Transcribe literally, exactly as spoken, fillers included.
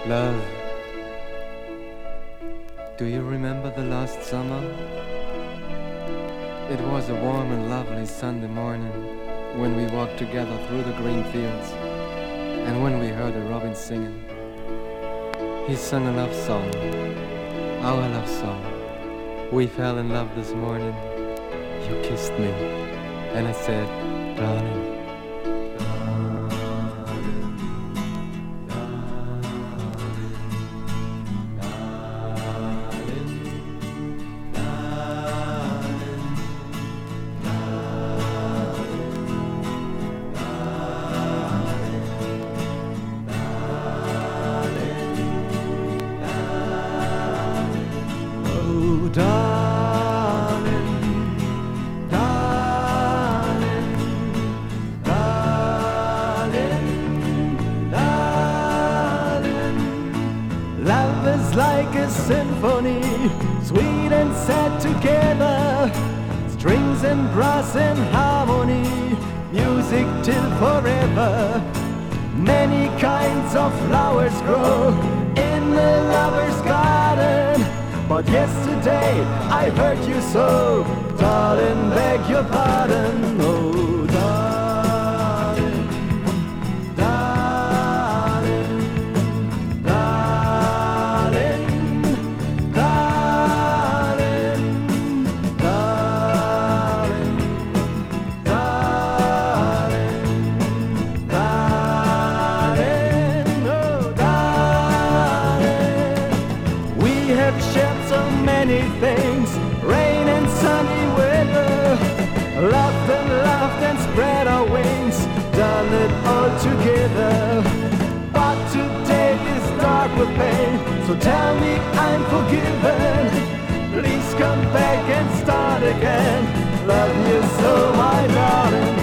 Love, do you remember the last summer? It was a warm and lovely Sunday morning when we walked together through the green fields and when we heard a robin singing. He sang a love song, our love song. We fell in love this morning. You kissed me and I said, darling. Love is like a symphony, sweet and sad together. Strings and brass in harmony, music till forever. Many kinds of flowers grow in the lover's garden. But yesterday I hurt you so, darling, beg your pardon. Oh, darling, darling, darling, darling, darling, darling, darling, oh, darling. We have shared so many things, rain and sunny weather, laughed and laughed and spread our wings, done it all together. But today is dark with pain, so tell me I'm forgiven. Please come back and start again. Love you so, my darling.